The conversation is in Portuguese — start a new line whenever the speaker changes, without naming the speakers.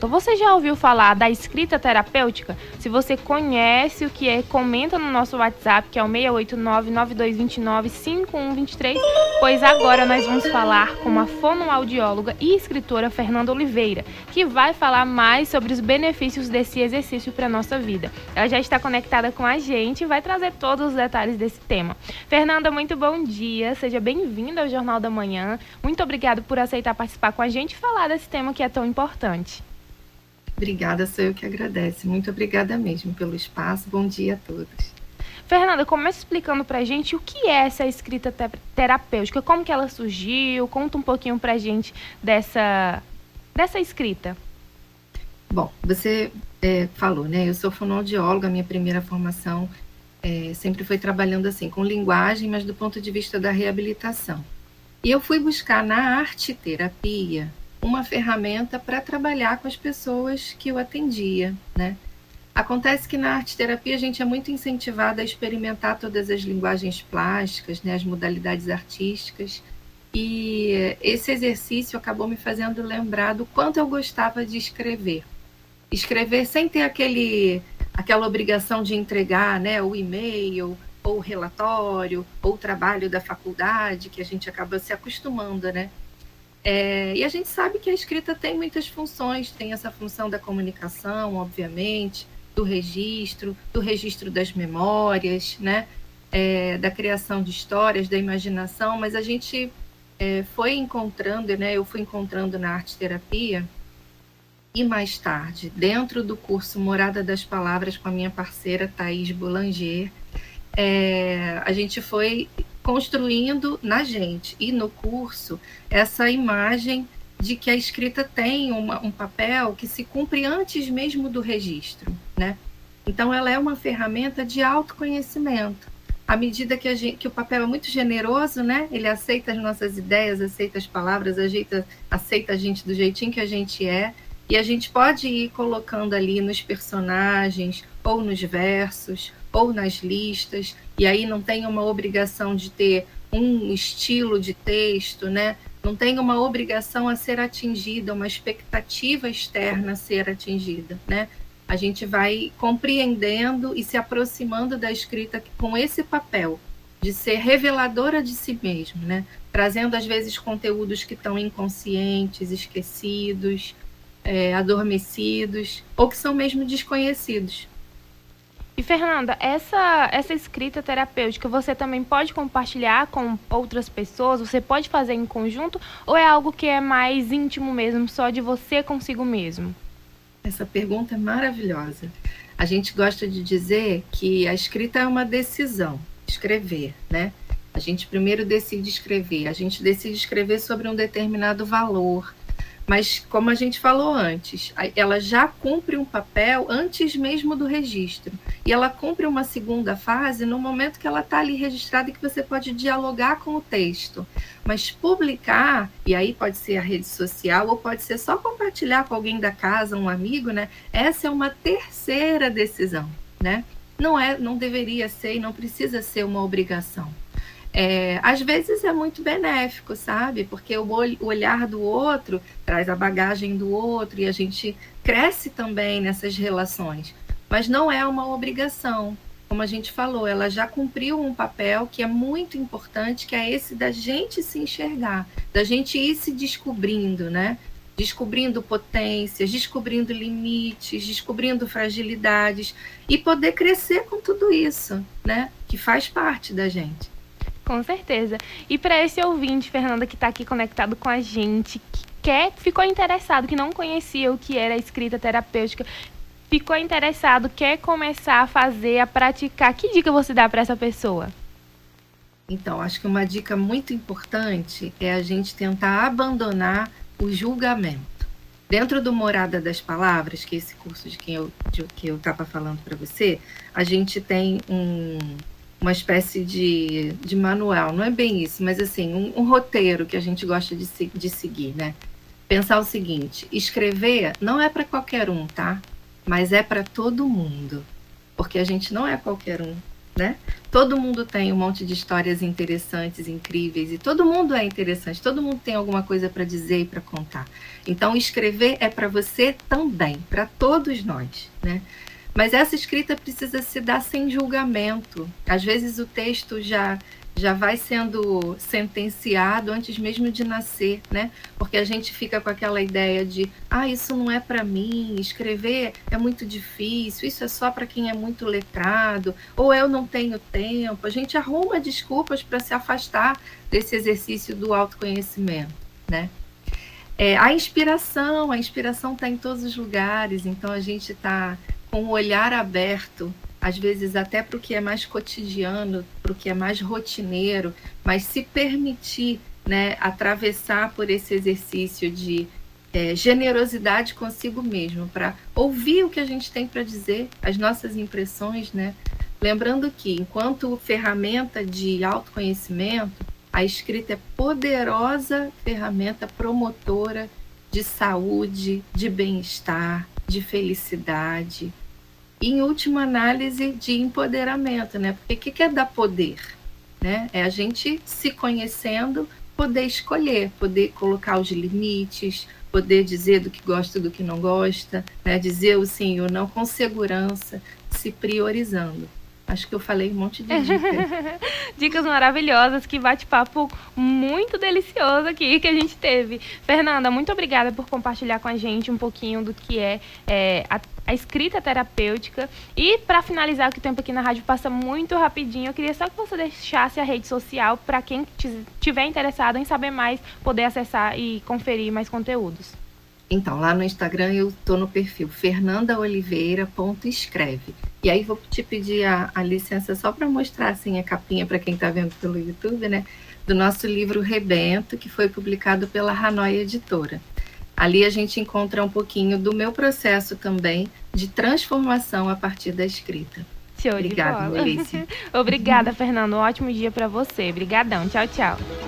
Você já ouviu falar da escrita terapêutica? Se você conhece o que é, comenta no nosso WhatsApp, que é o 689-9229-5123, pois agora nós vamos falar com a fonoaudióloga e escritora Fernanda Oliveira, que vai falar mais sobre os benefícios desse exercício para a nossa vida. Ela já está conectada com a gente e vai trazer todos os detalhes desse tema. Fernanda, muito bom dia, seja bem-vinda ao Jornal da Manhã. Muito obrigada por aceitar participar com a gente e falar desse tema que é tão importante.
Obrigada, sou eu que agradeço. Muito obrigada mesmo pelo espaço. Bom dia a todos.
Fernanda, começa explicando pra gente o que é essa escrita terapêutica, como que ela surgiu, conta um pouquinho pra gente dessa escrita.
Bom, você falou, né? Eu sou fonoaudióloga, minha primeira formação sempre foi trabalhando assim, com linguagem, mas do ponto de vista da reabilitação. E eu fui buscar na arte-terapia uma ferramenta para trabalhar com as pessoas que eu atendia, né? Acontece que na arte-terapia a gente é muito incentivada a experimentar todas as linguagens plásticas, né, as modalidades artísticas, e esse exercício acabou me fazendo lembrar do quanto eu gostava de escrever. Escrever sem ter aquela obrigação de entregar, né, o e-mail, ou o relatório, ou o trabalho da faculdade, que a gente acaba se acostumando, né? E a gente sabe que a escrita tem muitas funções, tem essa função da comunicação, obviamente, do registro das memórias, né? Da criação de histórias, da imaginação, mas a gente foi encontrando, né? Eu fui encontrando na arte-terapia, e mais tarde, dentro do curso Morada das Palavras com a minha parceira Thaís Boulanger, a gente foi construindo na gente e no curso essa imagem de que a escrita tem um papel que se cumpre antes mesmo do registro, né? Então ela é uma ferramenta de autoconhecimento. À medida que o papel é muito generoso, né? Ele aceita as nossas ideias, aceita as palavras, aceita a gente do jeitinho que a gente é, e a gente pode ir colocando ali nos personagens, ou nos versos, ou nas listas, e aí não tem uma obrigação de ter um estilo de texto, né? Não tem uma obrigação a ser atingida, uma expectativa externa a ser atingida, né? A gente vai compreendendo e se aproximando da escrita com esse papel de ser reveladora de si mesmo, né? Trazendo às vezes conteúdos que estão inconscientes, esquecidos, adormecidos, ou que são mesmo desconhecidos.
E Fernanda, essa escrita terapêutica você também pode compartilhar com outras pessoas? Você pode fazer em conjunto? Ou é algo que é mais íntimo mesmo, só de você consigo mesmo?
Essa pergunta é maravilhosa. A gente gosta de dizer que a escrita é uma decisão, escrever, né? A gente primeiro decide escrever, a gente decide escrever sobre um determinado valor, mas como a gente falou antes, ela já cumpre um papel antes mesmo do registro. E ela cumpre uma segunda fase no momento que ela está ali registrada e que você pode dialogar com o texto. Mas publicar, e aí pode ser a rede social ou pode ser só compartilhar com alguém da casa, um amigo, né? Essa é uma terceira decisão, né? Não deveria ser e não precisa ser uma obrigação. Às vezes é muito benéfico, sabe? Porque o olhar do outro traz a bagagem do outro e a gente cresce também nessas relações. Mas não é uma obrigação. Como a gente falou, ela já cumpriu um papel que é muito importante, que é esse da gente se enxergar, da gente ir se descobrindo, né? Descobrindo potências, descobrindo limites, descobrindo fragilidades e poder crescer com tudo isso, né? Que faz parte da gente.
Com certeza. E para esse ouvinte, Fernanda, que está aqui conectado com a gente, ficou interessado, que não conhecia o que era a escrita terapêutica, ficou interessado, quer começar a fazer, a praticar, que dica você dá para essa pessoa?
Então, acho que uma dica muito importante é a gente tentar abandonar o julgamento. Dentro do Morada das Palavras, que é esse curso de que eu estava falando para você, a gente tem uma espécie de manual, não é bem isso, mas assim, um roteiro que a gente gosta de seguir, né? Pensar o seguinte, escrever não é para qualquer um, tá? Mas é para todo mundo, porque a gente não é qualquer um. né? Todo mundo tem um monte de histórias interessantes, incríveis, e todo mundo é interessante, todo mundo tem alguma coisa para dizer e para contar. Então, escrever é para você também, para todos nós, né? Mas essa escrita precisa se dar sem julgamento. Às vezes o texto já vai sendo sentenciado antes mesmo de nascer, né? Porque a gente fica com aquela ideia de, isso não é para mim, escrever é muito difícil, isso é só para quem é muito letrado, ou eu não tenho tempo. A gente arruma desculpas para se afastar desse exercício do autoconhecimento, né? A inspiração está em todos os lugares, então a gente está com o olhar aberto, às vezes até para o que é mais cotidiano, para o que é mais rotineiro, mas se permitir, né, atravessar por esse exercício de generosidade consigo mesmo, para ouvir o que a gente tem para dizer, as nossas impressões, né? Lembrando que, enquanto ferramenta de autoconhecimento, a escrita é poderosa ferramenta promotora de saúde, de bem-estar, de felicidade, e, em última análise, de empoderamento, né? Porque o que é dar poder? Né? É a gente se conhecendo, poder escolher, poder colocar os limites, poder dizer do que gosta e do que não gosta, né? Dizer o sim e o não com segurança, se priorizando. Acho que eu falei um monte de dicas.
Dicas maravilhosas, que bate-papo muito delicioso aqui que a gente teve. Fernanda, muito obrigada por compartilhar com a gente um pouquinho do que é a escrita terapêutica. E para finalizar, que o tempo aqui na rádio passa muito rapidinho, eu queria só que você deixasse a rede social para quem estiver interessado em saber mais, poder acessar e conferir mais conteúdos.
Então, lá no Instagram eu estou no perfil fernandaoliveira.escreve. E aí vou te pedir a licença só para mostrar assim, a capinha para quem está vendo pelo YouTube, né? Do nosso livro Rebento, que foi publicado pela Hanoi Editora. Ali a gente encontra um pouquinho do meu processo também de transformação a partir da escrita.
Show. Obrigada, Melícia. Obrigada, Fernando. Um ótimo dia para você. Obrigadão. Tchau, tchau.